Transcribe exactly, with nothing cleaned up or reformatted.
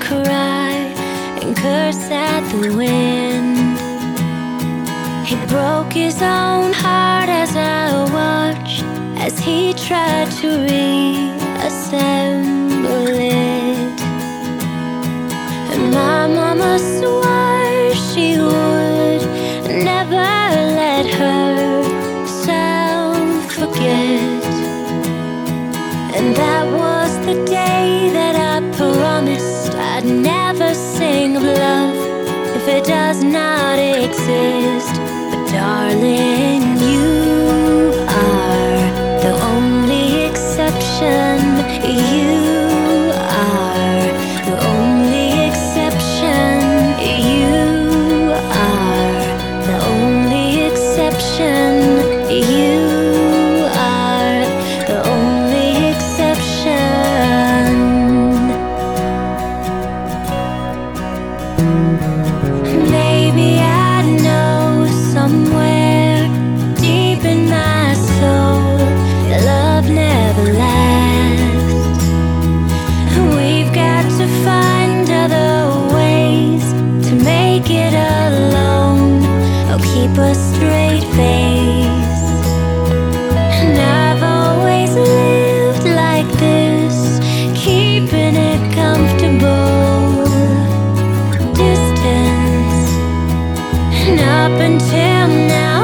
cry and curse at the wind. He broke his own heart as I watched, as he tried to reassemble it. And my mama swore she would never let herself forget. And that was the day that I promised I'd never sing of love if it does not exist. But darling, you are the only exception. You are the only exception. You are the only exception. You are the only exception. Maybe I know somewhere deep in my soul that love never lasts. We've got to find other ways to make it alone. Oh, keep a straight face. And I've always lived like this, keeping it comfortable distance. And up until now